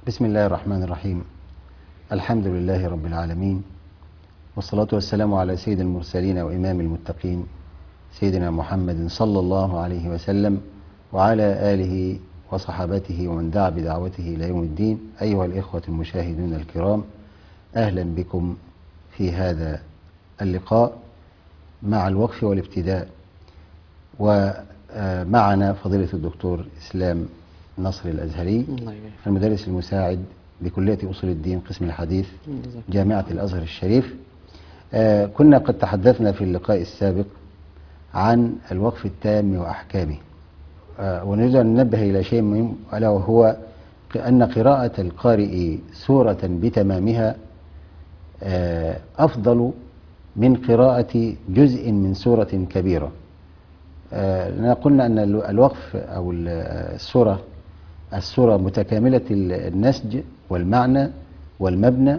بسم الله الرحمن الرحيم. الحمد لله رب العالمين، والصلاة والسلام على سيد المرسلين وإمام المتقين سيدنا محمد صلى الله عليه وسلم وعلى آله وصحابته ومن دعا بدعوته إلى يوم الدين. أيها الإخوة المشاهدون الكرام، أهلا بكم في هذا اللقاء مع الوقف والابتداء، ومعنا فضيلة الدكتور إسلام نصر الأزهري، المدرس المساعد بكلية أصول الدين قسم الحديث جامعة الأزهر الشريف. كنا قد تحدثنا في اللقاء السابق عن الوقف التام وأحكامه، ونريد أن ننبه إلى شيء مهم، ألا وهو أن قراءة القارئ سورة بتمامها أفضل من قراءة جزء من سورة كبيرة. لأننا قلنا أن الوقف أو السورة متكاملة النسج والمعنى والمبنى،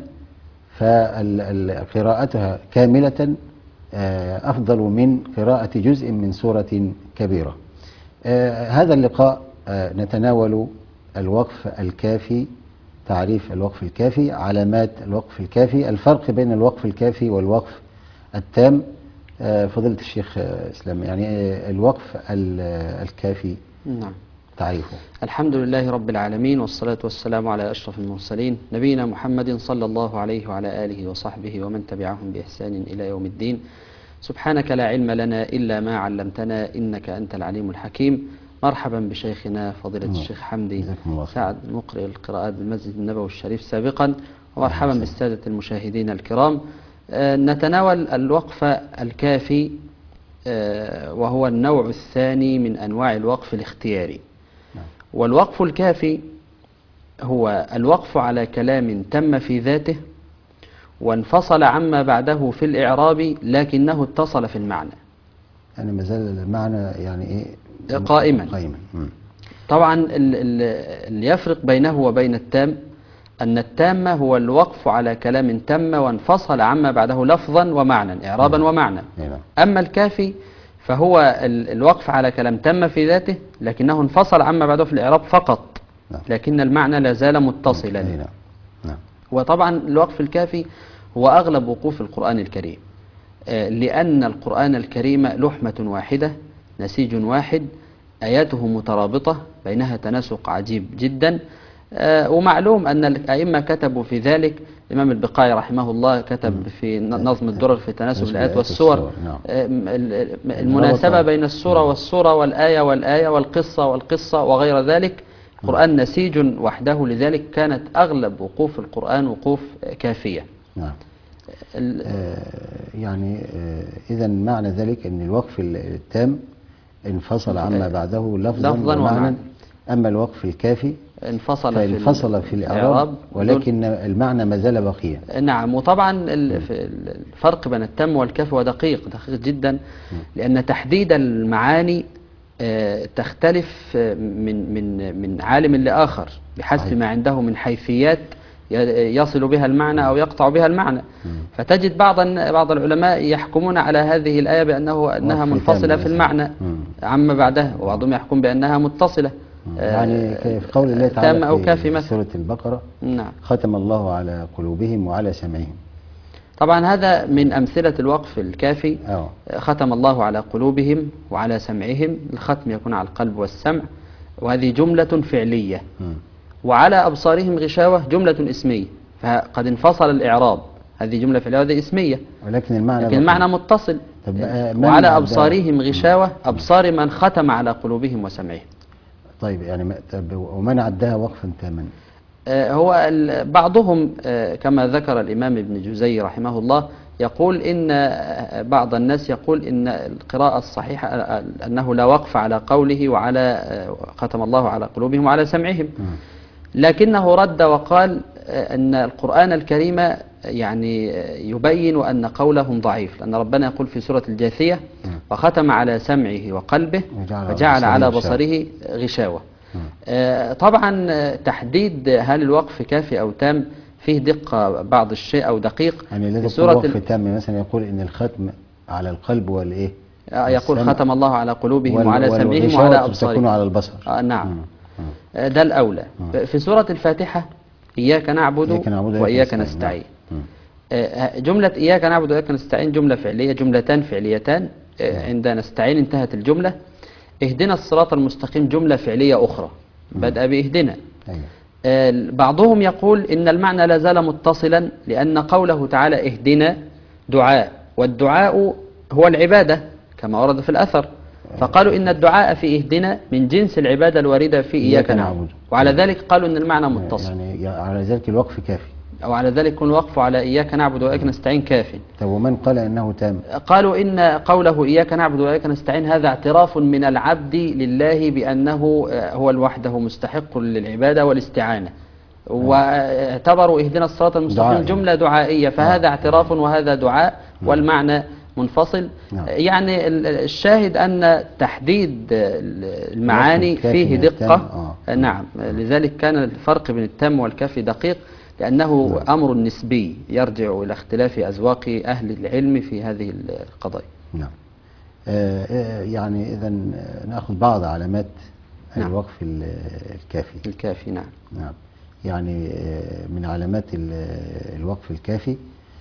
فقراءتها كاملة أفضل من قراءة جزء من سورة كبيرة. هذا اللقاء نتناول الوقف الكافي، تعريف الوقف الكافي، علامات الوقف الكافي، الفرق بين الوقف الكافي والوقف التام. فضيلة الشيخ إسلام، يعني الوقف الكافي نعم تعريفه. الحمد لله رب العالمين، والصلاة والسلام على أشرف المرسلين نبينا محمد صلى الله عليه وعلى آله وصحبه ومن تبعهم بإحسان إلى يوم الدين. سبحانك لا علم لنا إلا ما علمتنا إنك أنت العليم الحكيم. مرحبا بشيخنا فضيلة الشيخ حمدي سعد مقرئ القراءات بالمسجد النبوي الشريف سابقا، ومرحبا بالسادة المشاهدين الكرام. نتناول الوقف الكافي، وهو النوع الثاني من أنواع الوقف الاختياري. والوقف الكافي هو الوقف على كلام تم في ذاته وانفصل عما بعده في الإعراب لكنه اتصل في المعنى، يعني ما زال المعنى يعني إيه قائما. طبعا اللي يفرق بينه وبين التام أن التام هو الوقف على كلام تم وانفصل عما بعده لفظا ومعنى، إعرابا ومعنى. أما الكافي فهو الوقف على كلام تم في ذاته لكنه انفصل عما بعده في الإعراب فقط، لكن المعنى لا زال متصلا. وطبعا الوقف الكافي هو أغلب وقوف القرآن الكريم، لأن القرآن الكريم لحمة واحدة نسيج واحد، آياته مترابطة بينها تناسق عجيب جدا. ومعلوم أن الأئمة كتبوا في ذلك. الإمام البقاعي رحمه الله كتب في نظم الدرر في تناسب الآيات والسور المناسبة بين السورة والسورة والآية والآية والقصة والقصة وغير ذلك. القرآن نسيج وحده، لذلك كانت أغلب وقوف القرآن وقوف كافية. يعني إذا معنى ذلك أن الوقف التام انفصل عما بعده لفظا ومعنى، أما الوقف الكافي انفصل في الإعراب ولكن المعنى ما زال باقيا. نعم. وطبعا الفرق بين التام والكافي ودقيق جدا، لأن تحديد المعاني تختلف من عالم لآخر بحسب ما عنده من حيثيات يصل بها المعنى أو يقطع بها المعنى. فتجد بعض العلماء يحكمون على هذه الآية بأنها منفصلة في المعنى عما بعدها، وبعضهم يحكم بأنها متصلة، يعني في قول الله تعالى أو كافي في مثلا سورة البقرة. نعم. ختم الله على قلوبهم وعلى سمعهم. طبعا هذا من أمثلة الوقف الكافي. ختم الله على قلوبهم وعلى سمعهم، الختم يكون على القلب والسمع، وهذه جملة فعلية. وعلى أبصارهم غشاوة جملة اسمية، فقد انفصل الإعراب، هذه جملة فعلية وهذه اسمية، لكن المعنى متصل. وعلى أبصارهم غشاوة، أبصار من ختم على قلوبهم وسمعهم. طيب يعني ومن عدها وقفا تاما؟ هو بعضهم كما ذكر الإمام ابن جزي رحمه الله يقول إن بعض الناس يقول إن القراءة الصحيحة أنه لا وقف على قوله وعلى ختم الله على قلوبهم وعلى سمعهم، لكنه رد وقال أن القرآن الكريم يعني يبين أن قولهم ضعيف، لأن ربنا يقول في سورة الجاثية وختم على سمعه وقلبه وجعل على بصره غشاوة. طبعا تحديد هل الوقف كافي أو تام فيه دقة بعض الشيء أو دقيق. يعني الذي يقول وقف تام مثلا يقول إن الختم على القلب والإيه، يقول ختم الله على قلوبهم وعلى سمعهم وعلى أبصارهم تكون على البصر. نعم. ده الأولى. في سورة الفاتحة إياك نعبد وإياك نستعين. جملة إياك نعبد وإياك نستعين جملة فعلية، جملتان فعليتان. عند نستعين انتهت الجملة. اهدنا الصراط المستقيم جملة فعلية أخرى بدأ بإهدنا. بعضهم يقول إن المعنى لا زال متصلا، لأن قوله تعالى اهدنا دعاء، والدعاء هو العبادة كما ورد في الأثر، فقالوا إن الدعاء في اهدنا من جنس العبادة الواردة في إياك نعبد، وعلى ذلك قالوا إن المعنى متصل. يعني على ذلك الوقف كافي، أو على ذلك يكون الوقف على إياك نعبد وإياك نستعين كاف. طب ومن قال إنه تام؟ قالوا إن قوله إياك نعبد وإياك نستعين هذا اعتراف من العبد لله بأنه هو وحده مستحق للعبادة والاستعانة، واعتبروا اهدنا الصراط المستقيم جملة دعائية، فهذا اعتراف وهذا دعاء والمعنى منفصل. يعني الشاهد أن تحديد المعاني فيه دقة. نعم، لذلك كان الفرق بين التام والكافي دقيق، لأنه أمر نسبي يرجع إلى اختلاف أذواق أهل العلم في هذه القضايا. نعم. يعني إذا نأخذ بعض علامات الوقف الكافي. الكافي نعم. نعم. يعني من علامات الوقف الكافي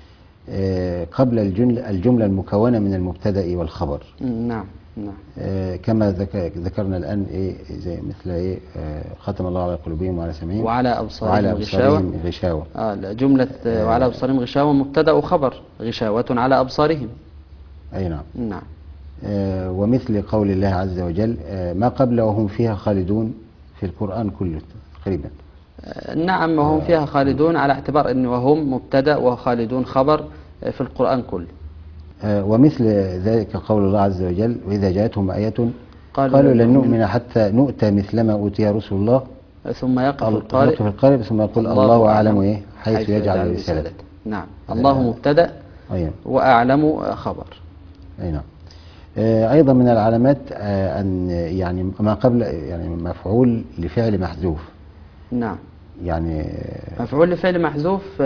قبل الجملة المكونة من المبتدأ والخبر. نعم نعم. كما ذكرنا الآن زي مثل ختم الله على قلوبهم وعلى سمعهم وعلى أبصارهم غشاوة. جملة وعلى أبصارهم غشاوة مبتدأ وخبر، غشاوة على أبصارهم. أي نعم. نعم. ومثل قول الله عز وجل ما قبل وهم فيها خالدون في القرآن كله تقريبا. نعم، وهم فيها خالدون على اعتبار أن وهم مبتدأ وخالدون خبر في القرآن كله. ومثل ذلك قول الله عز وجل وإذا جاءتهم آية قالوا لن نؤمن حتى نؤتى مثلما أوتي رسول الله ثم يقف القارئ ثم يقول الله أعلم حيث يجعل رسالته. نعم، الله مبتدأ وأعلم خبر. أي نعم. أيضا من العلامات أن يعني ما قبل يعني مفعول لفعل محذوف. نعم. يعني مفعول لفعل محذوف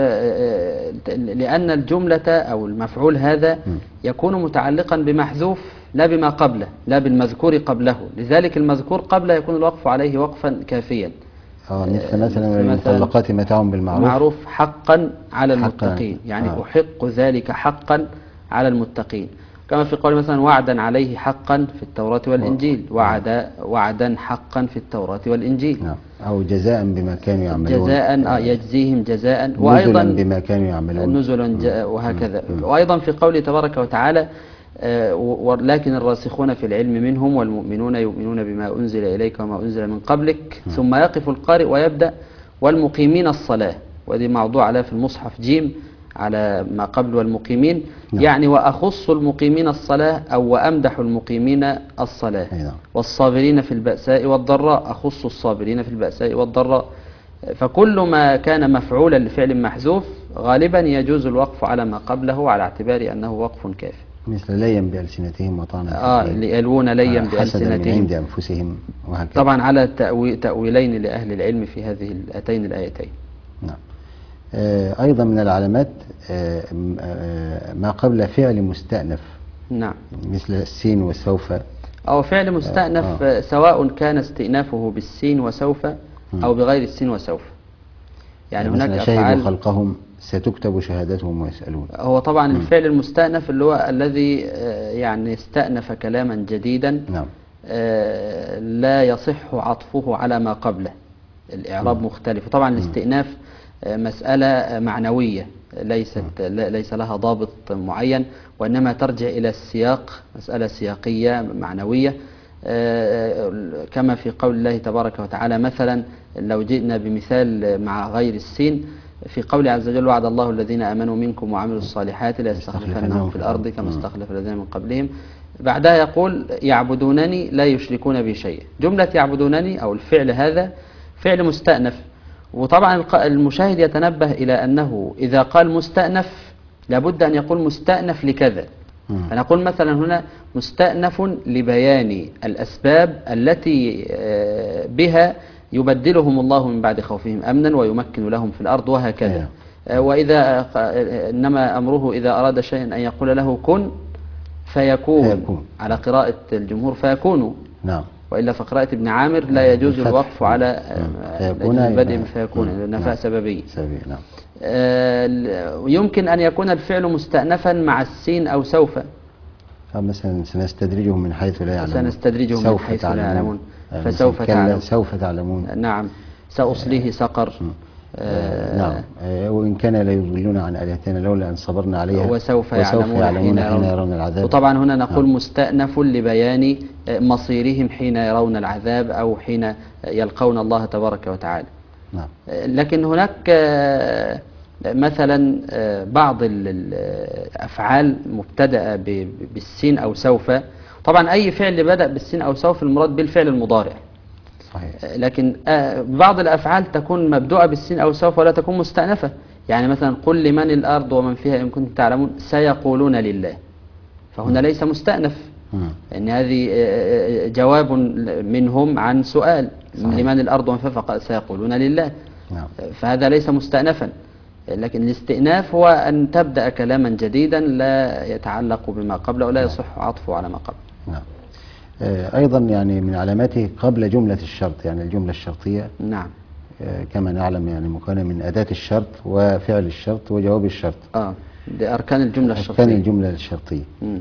لأن الجملة أو المفعول هذا يكون متعلقا بمحذوف لا بما قبله، لا بالمذكور قبله، لذلك المذكور قبله يكون الوقف عليه وقفا كافيا. مثلا المطلقات متاع بالمعروف معروف حقا على المتقين، يعني أحق ذلك حقا على المتقين، كما في قول مثلا وعدا عليه حقا في التوراة والإنجيل، وعدا حقا في التوراة والإنجيل. أو جزاء بما كانوا يعملون، جزاء يجزيهم جزاء، وأيضا نزلا بما كانوا يعملون، نزلا وهكذا. وأيضا في قوله تبارك وتعالى ولكن الراسخون في العلم منهم والمؤمنون يؤمنون بما أنزل إليك وما أنزل من قبلك، ثم يقف القارئ ويبدأ والمقيمين الصلاة، وهذه موضوع عليها في المصحف جيم على ما قبل والمقيمين. يعني وأخص المقيمين الصلاة أو وأمدح المقيمين الصلاة. والصابرين في البأساء والضراء، أخص الصابرين في البأساء والضراء. فكل ما كان مفعولا لفعل محذوف غالبا يجوز الوقف على ما قبله على اعتبار أنه وقف كافي. مثل ليا بألسنتهم وطعنا يلوون ليا بألسنتهم من عند أنفسهم وهكذا. طبعا على تأويلين لأهل العلم في هذه هاتين الآيتين. نعم. أيضا من العلامات ما قبل فعل مستأنف. نعم. مثل السين وسوف. أو فعل مستأنف سواء كان استئنافه بالسين وسوف أو بغير السين وسوف. يعني هناك أفعال خلقهم ستكتب شهادتهم ويسألون. هو طبعا الفعل المستأنف اللي هو الذي يعني استأنف كلاما جديدا. نعم. لا يصح عطفه على ما قبله، الإعراب مختلف. طبعا الاستئناف مسألة معنوية ليس لها ضابط معين، وإنما ترجع إلى السياق، مسألة سياقية معنوية، كما في قول الله تبارك وتعالى مثلا لو جئنا بمثال مع غير السين في قول عز وجل وعد الله الذين آمنوا منكم وعملوا الصالحات ليستخلفنهم في الأرض كما استخلف الذين من قبلهم. بعدها يقول يعبدونني لا يشركون بي شيئا. جملة يعبدونني أو الفعل هذا فعل مستأنف، وطبعا المشاهد يتنبه إلى أنه إذا قال مستأنف لابد أن يقول مستأنف لكذا. فنقول مثلا هنا مستأنف لبيان الأسباب التي بها يبدلهم الله من بعد خوفهم أمنا ويمكن لهم في الأرض وهكذا. وإذا إنما أمره إذا أراد شيئا أن يقول له كن فيكون على قراءة الجمهور فيكون. نعم. وإلا في قراءة ابن عامر لا يجوز الفتح. الوقف على فيكون البدء يبقى- فيكون لأنها فيها سببية. نعم. يمكن أن يكون الفعل مستأنفا مع السين أو سوف. فمثلا سنستدرجهم من حيث لا يعلمون، سنستدرجهم من سوف حيث لا تعلمون. يعلمون مثلا فسوف كلا تعلمون. سوف تعلمون. نعم. سأصليه سقر. نعم. وإن كان لا يضلون عن آلهتنا لولا أن صبرنا عليها وسوف يعلمون حين يرون العذاب. وطبعا هنا نقول مستأنف لبيان مصيرهم حين يرون العذاب أو حين يلقون الله تبارك وتعالى. نعم. لكن هناك مثلا بعض الأفعال مبتدأة بالسين أو سوف. طبعا أي فعل بدأ بالسين أو سوف المراد بالفعل المضارع. صحيح. لكن بعض الأفعال تكون مبدوءة بالسين أو سوف ولا تكون مستأنفة. يعني مثلا قل لمن الأرض ومن فيها إن كنتم تعلمون سيقولون لله، فهنا ليس مستأنف، لأن هذه جواب منهم عن سؤال. صحيح. لمن الأرض ومن فيها فقال سيقولون لله. نعم. فهذا ليس مستأنفا. لكن الاستئناف هو أن تبدأ كلاما جديدا لا يتعلق بما قبله ولا يصح عطفه على ما قبله. نعم. أيضا يعني من علاماته قبل جملة الشرط، يعني الجملة الشرطية. نعم. كما نعلم يعني مكونة من أداة الشرط وفعل الشرط وجواب الشرط. دي أركان الجملة الشرطية. أركان الجملة الشرطية.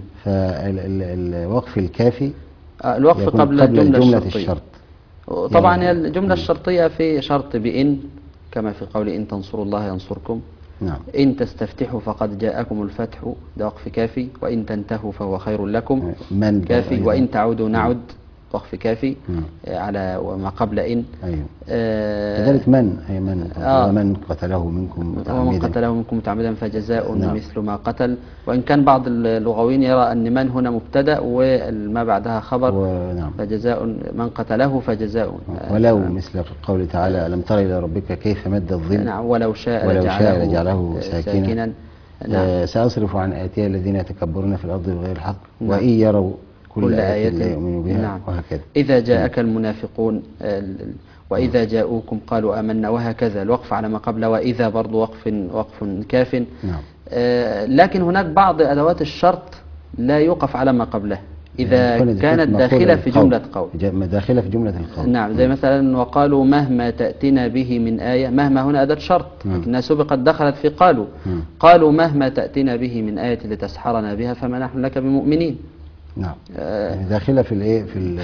فالوقف الكافي الوقف قبل جملة الشرطية. الشرط. طبعا يعني الجملة الشرطية في شرط بإن، كما في قول إن تنصروا الله ينصركم. نعم. إن تستفتحوا فقد جاءكم الفتح، ده وقف كافي. وإن تنتهوا فهو خير لكم، من كافي. وإن تعودوا نعد، وقف كافي على وما قبل إن. أيوه. كذلك من هي من ومن قتله منكم متعمدا، ومن قتله منكم متعمدا فجزاء مثل ما قتل. وإن كان بعض اللغويين يرى أن من هنا مبتدأ وما بعدها خبر. نعم. فجزاء من قتله فجزاء. ولو مثل قول تعالى ألم تر إلى ربك كيف مد الظل. نعم. ولو شاء لجعله ساكنا. نعم. سأصرف عن آياتي الذين يتكبرون في الأرض بغير الحق. نعم. وإن يروا كل آية لا يؤمنوا بها. نعم. وهكذا. إذا جاءك المنافقون وإذا جاءوكم قالوا آمنا، وهكذا. الوقف على ما قبل وإذا برضو وقف كاف. نعم. لكن هناك بعض أدوات الشرط لا يوقف على ما قبلها إذا كانت داخلة في جملة قول. داخلة في جملة القول. نعم. زي مثلا وقالوا مهما تأتنا به من آية. مهما هنا أداة شرط لكنها سبقت دخلت في قالوا. قالوا مهما تأتنا به من آية لتسحرنا بها فما نحن لك بمؤمنين. نعم. داخلة في الايه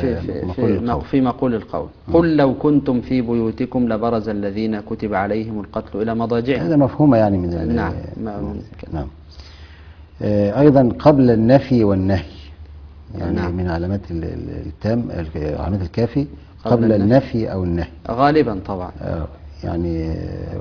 في مقول القول. قل لو كنتم في بيوتكم لبرز الذين كتب عليهم القتل إلى مضاجعهم. هذا مفهومة يعني من نعم. نعم. أيضا قبل النفي والنهي، يعني نعم. من علامات التام، علامات الكافي قبل النفي أو النهي غالبا طبعا. يعني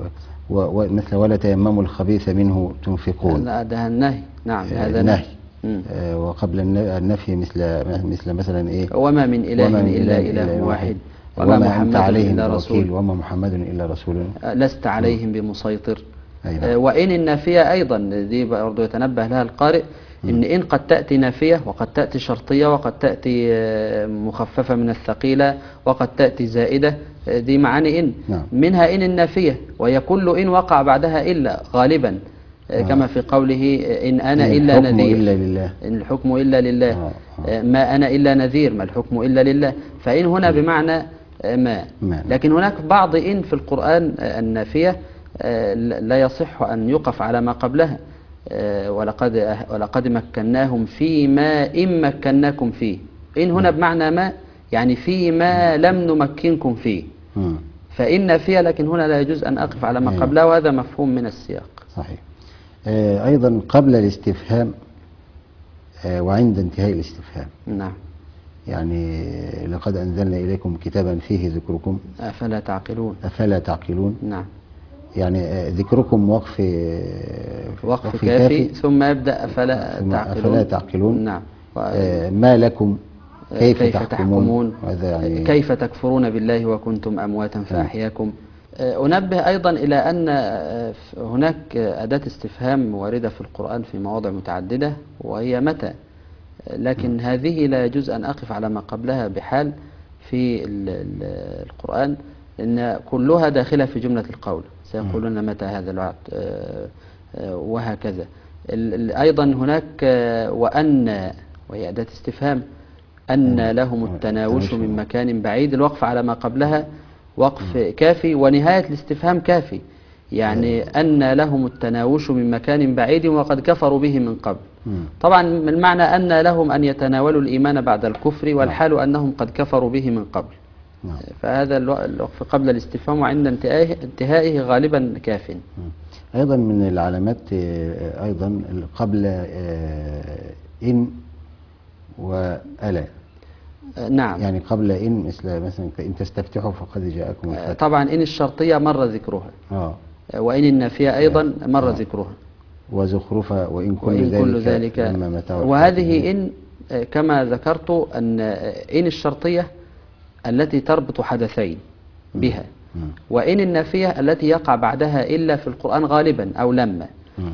مثل ولا تيمموا الخبيث منه تنفقون. ده النهي. نعم. هذا النهي. وقبل النفي مثل مثلا ايه وما من إله إلا إله واحد وما أنت عليهم بوكيل وما محمد إلا رسول لست عليهم بمسيطر. أيوة. وإن النافية أيضا دي برضو يتنبه لها القارئ إن قد تأتي نافية وقد تأتي شرطية وقد تأتي مخففة من الثقيلة وقد تأتي زائدة. دي معاني إن. نعم. منها إن النافية وهي كل إن وقع بعدها إلا غالبا كما في قوله إن أنا إلا نذير. إن الحكم إلا لله. ما أنا إلا نذير، ما الحكم إلا لله. فإن هنا بمعنى ما. لكن هناك بعض إن في القرآن النافية لا يصح أن يقف على ما قبلها. ولقد مكناهم فيما إن مكناكم فيه. إن هنا بمعنى ما، يعني فيما لم نمكنكم فيه. فإن نافية لكن هنا لا يجوز أن أقف على ما قبلها، وهذا مفهوم من السياق. صحيح. أيضا قبل الاستفهام وعند انتهاء الاستفهام. نعم. يعني لقد أنزلنا إليكم كتابا فيه ذكركم أفلا تعقلون. أفلا تعقلون. نعم. يعني ذكركم وقف كافي ثم يبدأ أفلا تعقلون. نعم. ما لكم كيف تحكمون. يعني كيف تكفرون بالله وكنتم أمواتا فأحياكم. أنبه أيضا إلى أن هناك أداة استفهام واردة في القرآن في مواضع متعددة وهي متى، لكن هذه لا يجوز أن أقف على ما قبلها بحال في القرآن، إن كلها داخلة في جملة القول. سيقولون متى هذا الوعد وهكذا. أيضا هناك وأن، وهي أداة استفهام، أن لهم التناوش من مكان بعيد. الوقف على ما قبلها وقف كافي، ونهاية الاستفهام كافي، يعني أن لهم التناوش من مكان بعيد وقد كفروا به من قبل. طبعا المعنى أن لهم أن يتناولوا الإيمان بعد الكفر، والحال أنهم قد كفروا به من قبل. فهذا الوقف قبل الاستفهام وعند انتهائه غالبا كاف. أيضا من العلامات أيضا قبل إن وألا. نعم، يعني قبل إن مثلا إن تستفتحوا فقد جاءكم الفتح. طبعا إن الشرطية مر ذكرها، وإن النافية أيضا مر ذكرها، وزخرفة وإن كل ذلك لما متاع. وهذه إن كما ذكرت أن إن الشرطية التي تربط حدثين بها، وإن النافية التي يقع بعدها إلا في القرآن غالبا أو لما.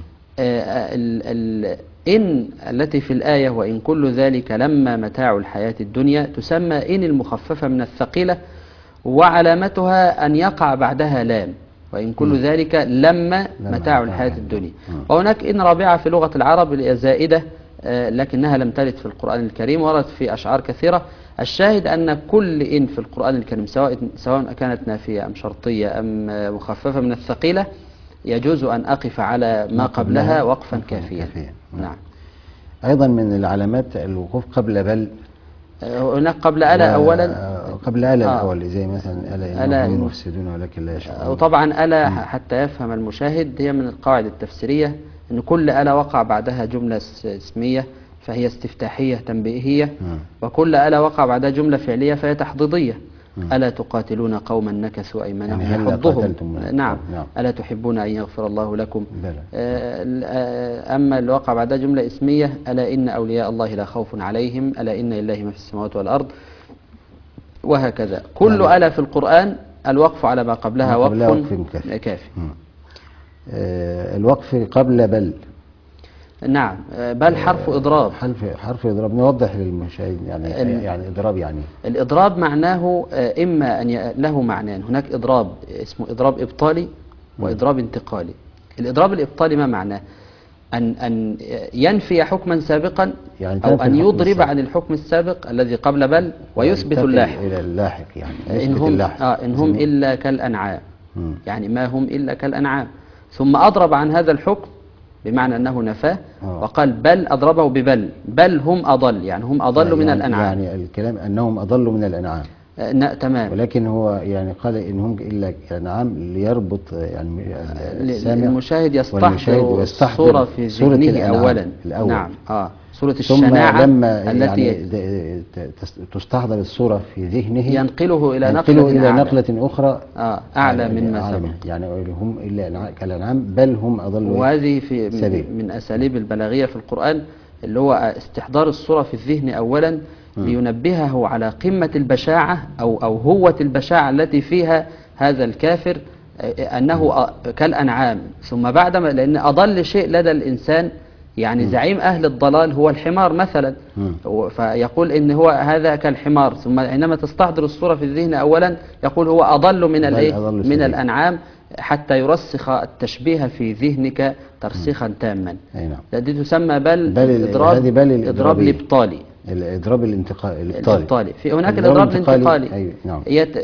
إن التي في الآية وإن كل ذلك لما متاع الحياة الدنيا تسمى إن المخففة من الثقيلة، وعلامتها أن يقع بعدها لام، وإن كل ذلك لما متاع الحياة الدنيا. وهناك إن رابعة في لغة العرب زائدة، لكنها لم ترد في القرآن الكريم، وردت في أشعار كثيرة. الشاهد أن كل إن في القرآن الكريم سواء كانت نافية أم شرطية أم مخففة من الثقيلة يجوز أن أقف على ما قبلها وقفا كافيا. نعم. أيضا من العلامات الوقوف قبل بل. هناك قبل ألا أولا، قبل ألا الأول، زي مثلا ألا إنهم مفسدون ولكن لا يشعرون. وطبعا ألا حتى يفهم المشاهد هي من القواعد التفسيرية، أن كل ألا وقع بعدها جملة اسمية فهي استفتاحية تنبيهية، وكل ألا وقع بعدها جملة فعلية فهي تحضيضية. ألا تقاتلون قوما نكثوا أيمانهم يحضهم. نعم. ألا تحبون أن يغفر الله لكم. أما اللي وقع بعدها جملة اسمية، ألا إن أولياء الله لا خوف عليهم، ألا إن لله ما في السماوات والأرض، وهكذا. كل ألا في القرآن الوقف على ما قبلها وقف كافي. الوقف قبل بل. نعم، بل حرف إضراب. حرف إضراب. نوضح للمشاهد يعني إضراب يعني. الإضراب معناه إما أن له معنيان. هناك إضراب اسمه إضراب إبطالي وإضراب انتقالي. الإضراب الإبطالي ما معناه؟ أن ينفي حكما سابقا، يعني أو أن يضرب عن الحكم السابق الذي قبل بل ويثبت اللاحق. إلى اللاحق يعني إن هم إلا كالأنعام، يعني ما هم إلا كالأنعام. ثم أضرب عن هذا الحكم بمعنى أنه نفاه، وقال بل أضربه بل هم أضل، يعني هم أضل من الأنعام. يعني الكلام أنهم أضلوا من الأنعام. تمام. ولكن هو يعني قال إنهم إلا كالأنعام ليربط يعني السامع المشاهد يستحضر الصورة في ذهنه أولا. نعم. صورة الشناعة التي يعني تستحضر الصورة في ذهنه، ينقله إلى نقلة أخرى أعلى مما سبق. يعني هم إلا كالأنعام بل هم أضلوا. وهذه من أساليب البلاغية في القرآن، اللي هو استحضار الصورة في الذهن أولا لينبهه على قمة البشاعة أو هوة البشاعة التي فيها هذا الكافر، أنه كالأنعام. ثم بعدما، لأن أضل شيء لدى الإنسان، يعني زعيم أهل الضلال هو الحمار مثلا، فيقول إن هو هذا كالحمار. ثم حينما تستحضر الصورة في الذهن أولا يقول هو أضل من الأنعام، حتى يرسخ التشبيه في ذهنك ترسيخا تاما. دي تسمى بل إضراب الإبطالي. الإضراب الإبطالي. في هناك الإضراب الانتقالي. نعم.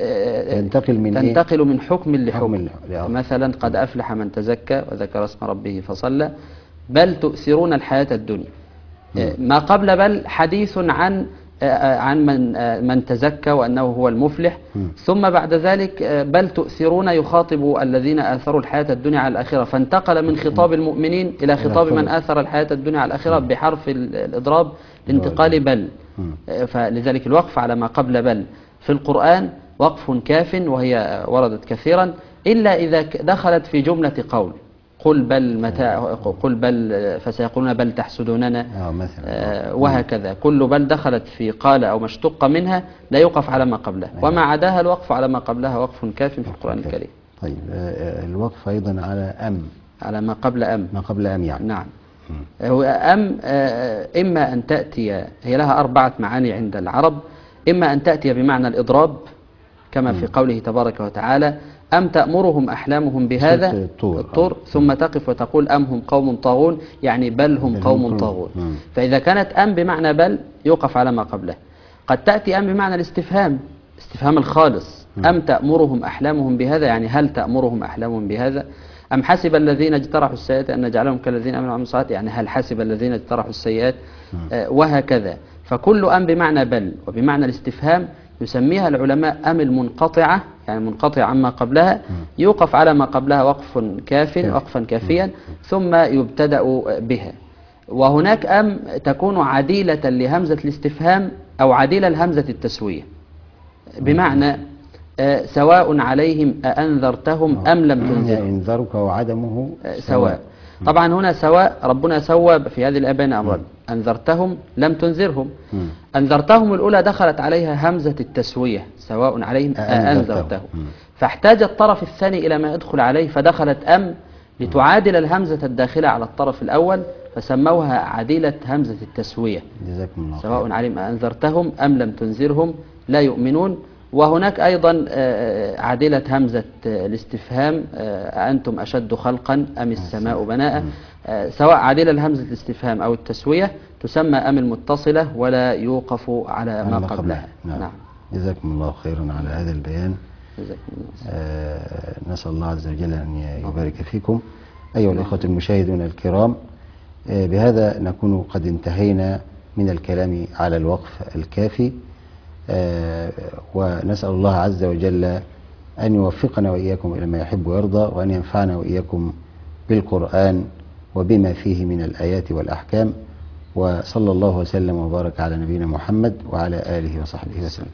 تنتقل من حكم لحكم. مثلا قد أفلح من تزكى وذكر اسم ربه فصلى، بل تؤثرون الحياة الدنيا. ما قبل بل حديث عن من تزكى وأنه هو المفلح. ثم بعد ذلك بل تؤثرون يخاطب الذين آثروا الحياة الدنيا على الآخرة، فانتقل من خطاب المؤمنين إلى خطاب من آثر الحياة الدنيا على الآخرة بحرف الإضراب لانتقال بل. فلذلك الوقف على ما قبل بل في القرآن وقف كاف، وهي وردت كثيرا، إلا إذا دخلت في جملة قول. قل بل فسيقولون بل تحسدوننا، وهكذا. كل بل دخلت في قال أو ما اشتق منها لا يوقف على ما قبلها، وما عداها الوقف على ما قبلها وقف كاف في القرآن الكريم. طيب، الوقف أيضا على ما قبل ما قبل يعني. نعم. هو إما أن تأتي، هي لها 4 معاني عند العرب. إما أن تأتي بمعنى الإضراب كما في قوله تبارك وتعالى أم تأمرهم أحلامهم بهذا الطور، ثم تقف وتقول أم هم قوم طاغون، يعني بل هم قوم طاغون. فإذا كانت أم بمعنى بل يوقف على ما قبله. قد تأتي أم بمعنى الاستفهام، استفهام الخالص، أم تأمرهم أحلامهم بهذا، يعني هل تأمرهم أحلامهم بهذا؟ أم حسب الذين اجترحوا السيئات أن نجعلهم كالذين آمنوا وعملوا الصالحات، يعني هل حسب الذين اجترحوا السيئات؟ وهكذا. فكل أم بمعنى بل وبمعنى الاستفهام يسميها العلماء أم المنقطعة، يعني منقطع عما قبلها، يوقف على ما قبلها وقفا كافيا ثم يبتدأ بها. وهناك أم تكون عديلة لهمزة الاستفهام أو عديلة لهمزة التسوية، بمعنى سواء عليهم أأنذرتهم أم لم تنذرهم، إنذارك وعدمه سواء. طبعا هنا سواء ربنا سوى في هذه الآية بين أمرين، أنذرتهم لم تنذرهم. أنذرتهم الأولى دخلت عليها همزة التسوية، سواء عليهم أأنذرتهم، فاحتاج الطرف الثاني إلى ما يدخل عليه، فدخلت أم لتعادل الهمزة الداخلة على الطرف الأول، فسموها عديلة همزة التسوية، سواء عليهم أأنذرتهم أم لم تنذرهم لا يؤمنون. وهناك أيضا عديلة همزة الاستفهام، أأنتم أشد خلقا أم السماء بناء، سواء عديلة الهمزة الاستفهام أو التسوية تسمى أم المتصلة ولا يوقف على ما قبلها. نعم. جزاكم الله خيرا على هذا البيان. نسأل الله عز وجل أن يبارك فيكم. أيها الأخوة المشاهدون الكرام، بهذا نكون قد انتهينا من الكلام على الوقف الكافي، ونسأل الله عز وجل أن يوفقنا وإياكم إلى ما يحب ويرضى، وأن ينفعنا وإياكم بالقرآن وبما فيه من الآيات والأحكام، وصلى الله وسلم وبارك على نبينا محمد وعلى آله وصحبه وسلم.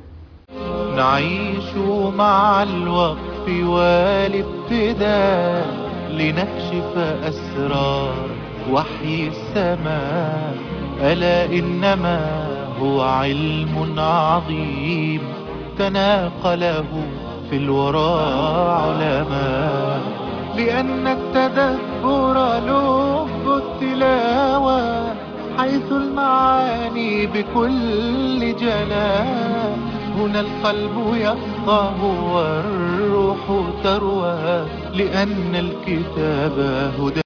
نعيش مع الوقف والابتداء لنكشف أسرار وحي السماء، ألا إنما هو علم عظيم تناقله في الورى علماء، لأن التدبر لب التلاوة، حيث المعاني بكل جلاء، هنا القلب يفقه والروح تروى، لأن الكتاب هدى.